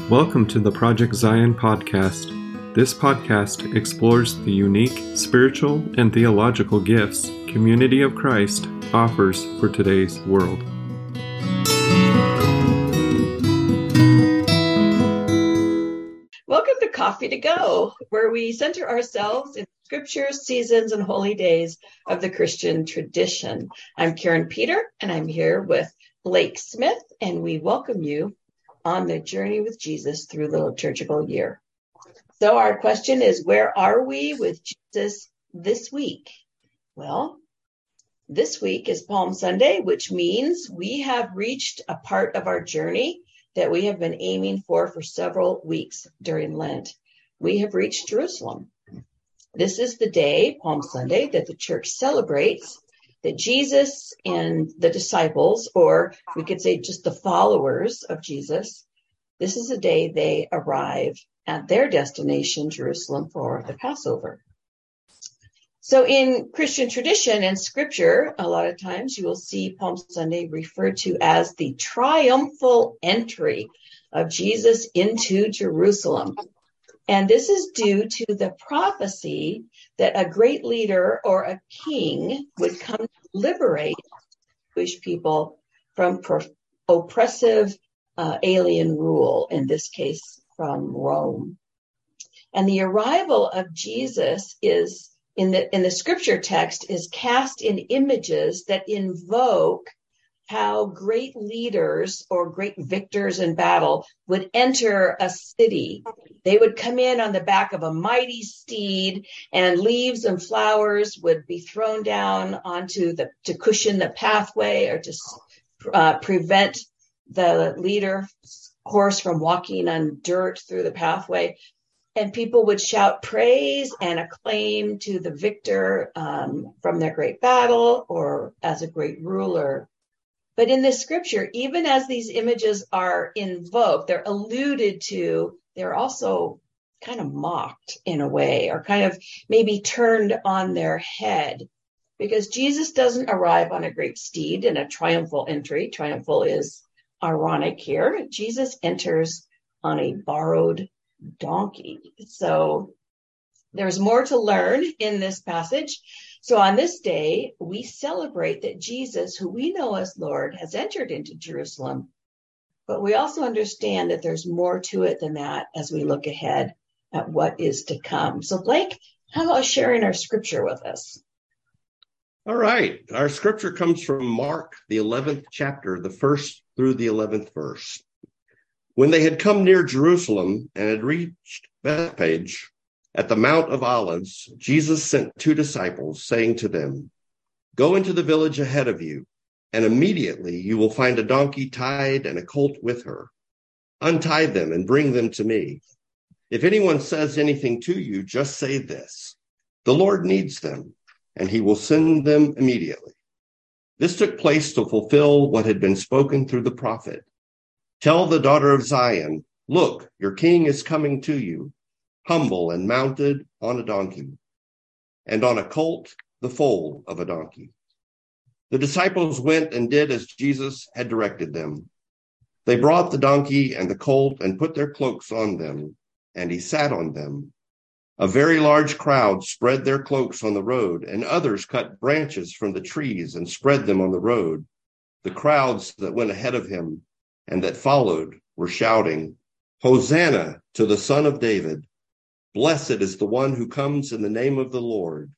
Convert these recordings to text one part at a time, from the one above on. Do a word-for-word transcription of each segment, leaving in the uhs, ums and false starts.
Welcome to the Project Zion podcast. This podcast explores the unique spiritual and theological gifts Community of Christ offers for today's world. Welcome to Coffee to Go, where we center ourselves in scriptures, seasons, and holy days of the Christian tradition. I'm Karen Peter, and I'm here with Blake Smith, and we welcome you on the journey with Jesus through the liturgical year. So our question is, where are we with Jesus this week? Well, this week is Palm Sunday, which means we have reached a part of our journey that we have been aiming for for several weeks during Lent. We have reached Jerusalem. This is the day, Palm Sunday, that the church celebrates that Jesus and the disciples, or we could say just the followers of Jesus, this is the day they arrive at their destination, Jerusalem, for the Passover. So in Christian tradition and scripture, a lot of times you will see Palm Sunday referred to as the triumphal entry of Jesus into Jerusalem. And this is due to the prophecy that a great leader or a king would come to liberate Jewish people from pro- oppressive uh, alien rule, in this case from Rome. And the arrival of Jesus is in the in the scripture text is cast in images that invoke how great leaders or great victors in battle would enter a city. They would come in on the back of a mighty steed, and leaves and flowers would be thrown down onto the to cushion the pathway or to uh, prevent the leader's horse from walking on dirt through the pathway. And people would shout praise and acclaim to the victor um, from their great battle or as a great ruler. But in the scripture, even as these images are invoked, they're alluded to, they're also kind of mocked in a way, or kind of maybe turned on their head, because Jesus doesn't arrive on a great steed in a triumphal entry. Triumphal is ironic here. Jesus enters on a borrowed donkey. So there's more to learn in this passage. So on this day, we celebrate that Jesus, who we know as Lord, has entered into Jerusalem. But we also understand that there's more to it than that as we look ahead at what is to come. So Blake, how about sharing our scripture with us? All right. Our scripture comes from Mark, the eleventh chapter, the first through the eleventh verse. When they had come near Jerusalem and had reached Bethphage at the Mount of Olives, Jesus sent two disciples, saying to them, "Go into the village ahead of you, and immediately you will find a donkey tied and a colt with her. Untie them and bring them to me. If anyone says anything to you, just say this: 'The Lord needs them,' and he will send them immediately." This took place to fulfill what had been spoken through the prophet. "Tell the daughter of Zion, look, your king is coming to you, humble and mounted on a donkey, and on a colt, the foal of a donkey." The disciples went and did as Jesus had directed them. They brought the donkey and the colt and put their cloaks on them, and he sat on them. A very large crowd spread their cloaks on the road, and others cut branches from the trees and spread them on the road. The crowds that went ahead of him and that followed were shouting, "Hosanna to the Son of David. Blessed is the one who comes in the name of the Lord.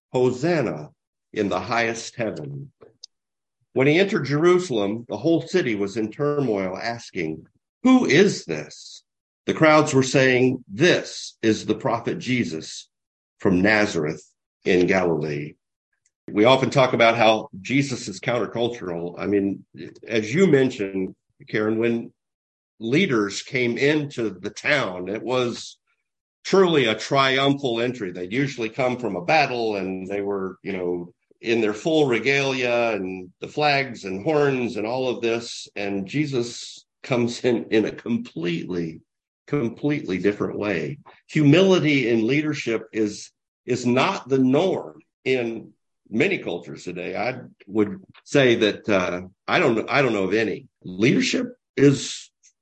Hosanna in the highest heaven." When he entered Jerusalem, the whole city was in turmoil, asking, "Who is this?" The crowds were saying, "This is the prophet Jesus from Nazareth in Galilee." We often talk about how Jesus is countercultural. I mean, as you mentioned, Karen, when leaders came into the town, it was truly a triumphal entry. They'd usually come from a battle, and they were, you know, in their full regalia and the flags and horns and all of this. And Jesus comes in in a completely, completely different way. Humility in leadership is, is not the norm in many cultures today. I would say that uh, I don't know. I don't know of any. Leadership is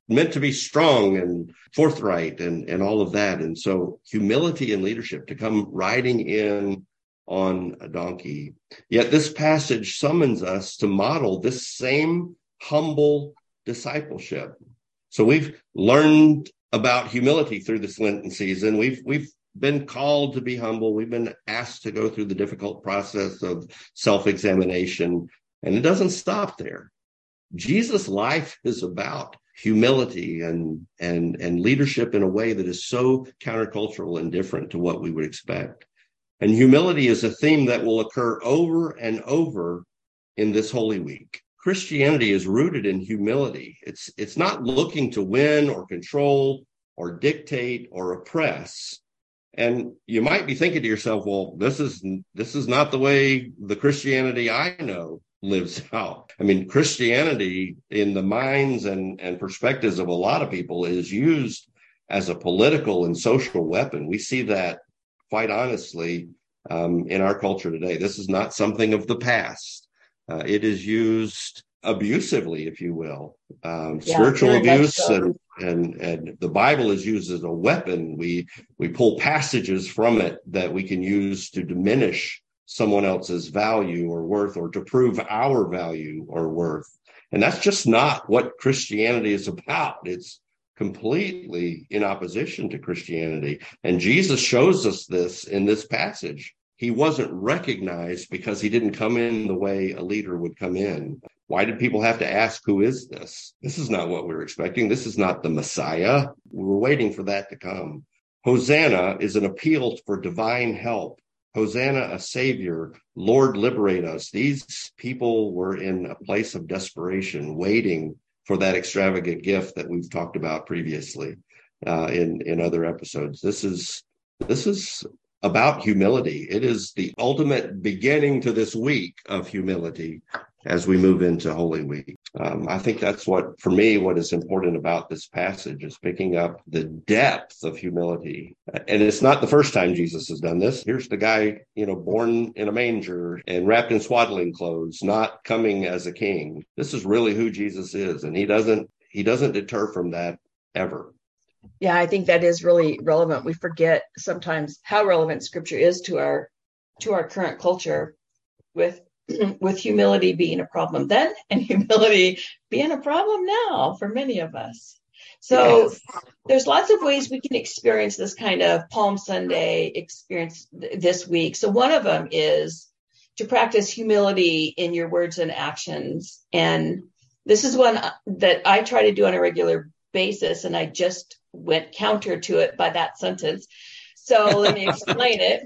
meant to be strong and forthright and, and all of that. And so humility and leadership, to come riding in on a donkey. Yet this passage summons us to model this same humble discipleship. So we've learned about humility through this Lenten season. We've, we've been called to be humble. We've been asked to go through the difficult process of self-examination, and it doesn't stop there. Jesus' life is about humility and, and, and leadership in a way that is so countercultural and different to what we would expect. And humility is a theme that will occur over and over in this Holy Week. Christianity is rooted in humility. It's, it's not looking to win or control or dictate or oppress. And you might be thinking to yourself, well, this is, this is not the way the Christianity I know lives out. I mean, Christianity in the minds and, and perspectives of a lot of people is used as a political and social weapon. We see that quite honestly um, in our culture today. This is not something of the past. Uh, it is used abusively, if you will. Um, yeah, spiritual abuse so. and, and, and the Bible is used as a weapon. We, we pull passages from it that we can use to diminish someone else's value or worth, or to prove our value or worth. And that's just not what Christianity is about. It's completely in opposition to Christianity. And Jesus shows us this in this passage. He wasn't recognized because he didn't come in the way a leader would come in. Why did people have to ask, who is this? This is not what we were expecting. This is not the Messiah. We were waiting for that to come. Hosanna is an appeal for divine help. Hosanna, a savior. Lord, liberate us. These people were in a place of desperation, waiting for that extravagant gift that we've talked about previously uh, in, in other episodes. This is, this is about humility. It is the ultimate beginning to this week of humility as we move into Holy Week. Um, I think that's what, for me, what is important about this passage is picking up the depth of humility. And it's not the first time Jesus has done this. Here's the guy, you know, born in a manger and wrapped in swaddling clothes, not coming as a king. This is really who Jesus is. And he doesn't, he doesn't deter from that ever. Yeah, I think that is really relevant. We forget sometimes how relevant Scripture is to our, to our current culture, with with humility being a problem then and humility being a problem now for many of us. So yes. There's lots of ways we can experience this kind of Palm Sunday experience th- this week. So one of them is to practice humility in your words and actions. And this is one that I try to do on a regular basis, and I just went counter to it by that sentence. So let me explain it.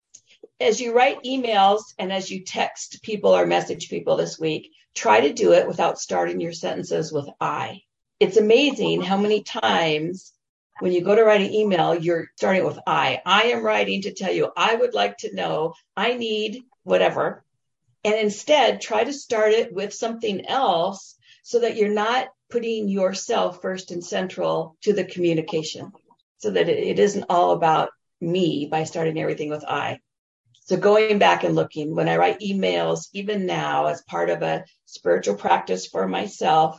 As you write emails and as you text people or message people this week, try to do it without starting your sentences with I. It's amazing how many times when you go to write an email, you're starting with I. I am writing to tell you, I would like to know, I need whatever. And instead, try to start it with something else so that you're not putting yourself first and central to the communication, so that it isn't all about me by starting everything with I. So going back and looking, when I write emails, even now as part of a spiritual practice for myself,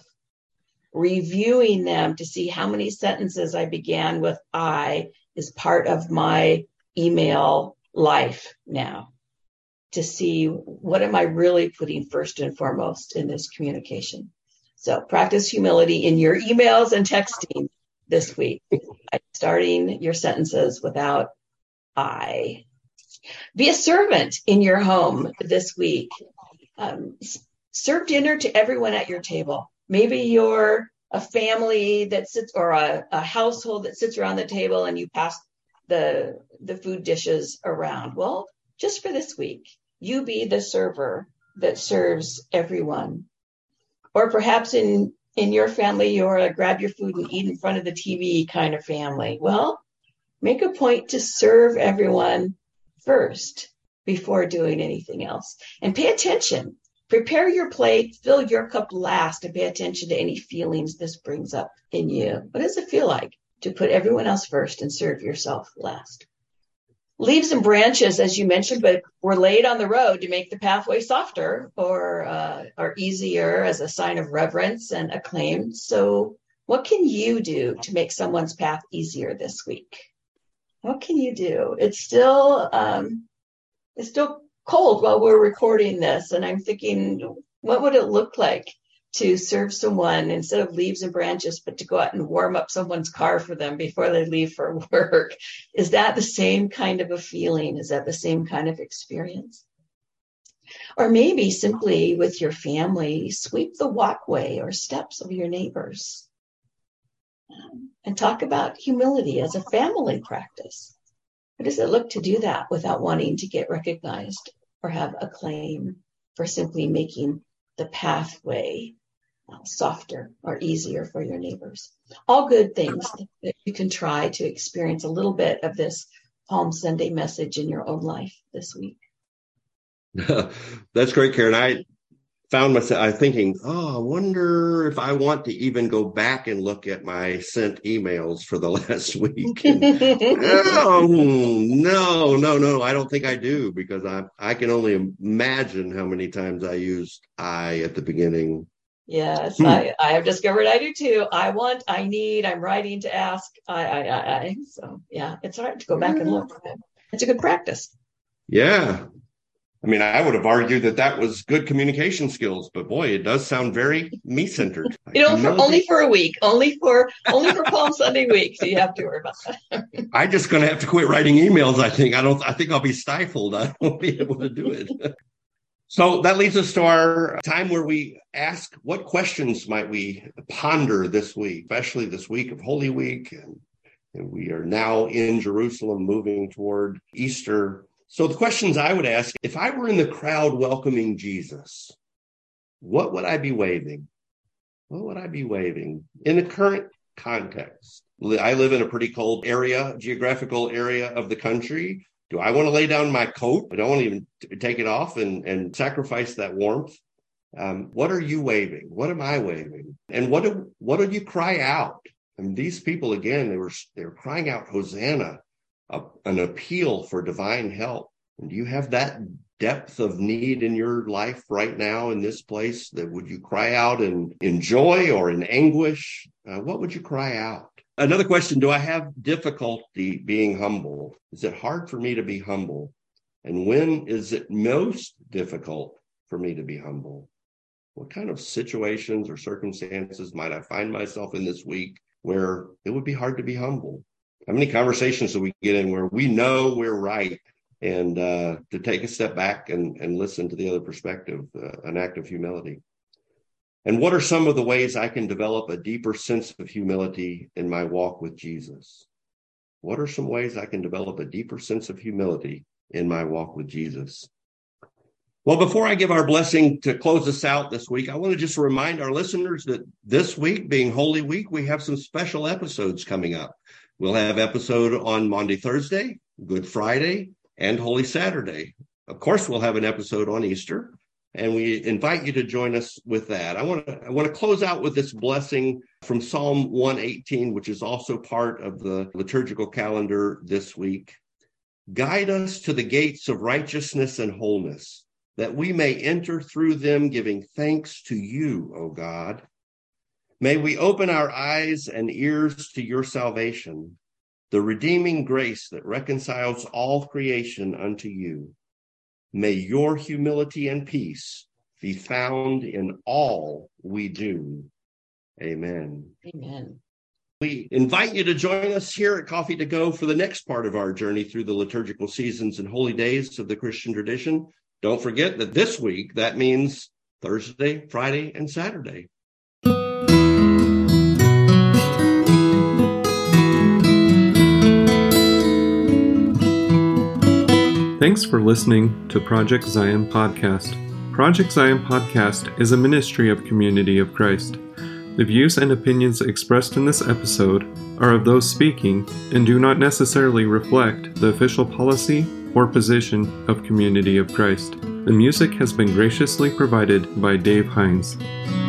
reviewing them to see how many sentences I began with I is part of my email life now, to see what am I really putting first and foremost in this communication. So practice humility in your emails and texting this week, starting your sentences without I. Be a servant in your home this week. Um, serve dinner to everyone at your table. Maybe you're a family that sits, or a, a household that sits around the table and you pass the, the food dishes around. Well, just for this week, you be the server that serves everyone. Or perhaps in, in your family, you're a grab your food and eat in front of the T V kind of family. Well, make a point to serve everyone first before doing anything else. And pay attention. Prepare your plate, fill your cup last, and pay attention to any feelings this brings up in you. What does it feel like to put everyone else first and serve yourself last? Leaves and branches, as you mentioned, but were laid on the road to make the pathway softer or uh, or easier as a sign of reverence and acclaim. So What can you do to make someone's path easier this week? What can you do? It's still um, it's still cold while we're recording this, and I'm thinking, what would it look like to serve someone instead of leaves and branches, but to go out and warm up someone's car for them before they leave for work? Is that the same kind of a feeling? Is that the same kind of experience? Or maybe simply with your family, sweep the walkway or steps of your neighbors um, and talk about humility as a family practice. What does it look to do that without wanting to get recognized or have acclaim for simply making the pathway uh, softer or easier for your neighbors? All good things that you can try to experience a little bit of this Palm Sunday message in your own life this week. That's great, Karen. I found myself I thinking, oh, I wonder if I want to even go back and look at my sent emails for the last week. And, oh, no, no, no, I don't think I do, because I I can only imagine how many times I used I at the beginning. Yes, hmm. I, I have discovered I do too. I want, I need, I'm writing to ask, I, I, I, I. So yeah, it's hard to go back and look. It's a good practice. Yeah. I mean, I would have argued that that was good communication skills, but boy, it does sound very me-centered. You know, for, only for a week, only for only for Palm Sunday week, so you have to worry about that. I'm just going to have to quit writing emails. I think I don't. I think I'll be stifled. I won't be able to do it. So that leads us to our time where we ask, what questions might we ponder this week, especially this week of Holy Week, and, and we are now in Jerusalem, moving toward Easter. So the questions I would ask, if I were in the crowd welcoming Jesus, what would I be waving? What would I be waving in the current context? I live in a pretty cold area, geographical area of the country. Do I want to lay down my coat? I don't want to even take it off and, and sacrifice that warmth. Um, what are you waving? What am I waving? And what do, what do you cry out? And these people, again, they were, they were crying out, Hosanna. A, an appeal for divine help. And do you have that depth of need in your life right now in this place? That would you cry out in, in joy or in anguish? Uh, what would you cry out? Another question, do I have difficulty being humble? Is it hard for me to be humble? And when is it most difficult for me to be humble? What kind of situations or circumstances might I find myself in this week where it would be hard to be humble? How many conversations do we get in where we know we're right, and uh, to take a step back and, and listen to the other perspective, uh, an act of humility? And what are some of the ways I can develop a deeper sense of humility in my walk with Jesus? What are some ways I can develop a deeper sense of humility in my walk with Jesus? Well, before I give our blessing to close us out this week, I want to just remind our listeners that this week, being Holy Week, we have some special episodes coming up. We'll have episode on Maundy Thursday, Good Friday, and Holy Saturday. Of course, we'll have an episode on Easter, and we invite you to join us with that. I want to I want to close out with this blessing from Psalm one eighteen, which is also part of the liturgical calendar this week. Guide us to the gates of righteousness and wholeness, that we may enter through them, giving thanks to you, O God. May we open our eyes and ears to your salvation, the redeeming grace that reconciles all creation unto you. May your humility and peace be found in all we do. Amen. Amen. We invite you to join us here at Coffee to Go for the next part of our journey through the liturgical seasons and holy days of the Christian tradition. Don't forget that this week, that means Thursday, Friday, and Saturday. Thanks for listening to Project Zion Podcast. Project Zion Podcast is a ministry of Community of Christ. The views and opinions expressed in this episode are of those speaking and do not necessarily reflect the official policy or position of Community of Christ. The music has been graciously provided by Dave Hines.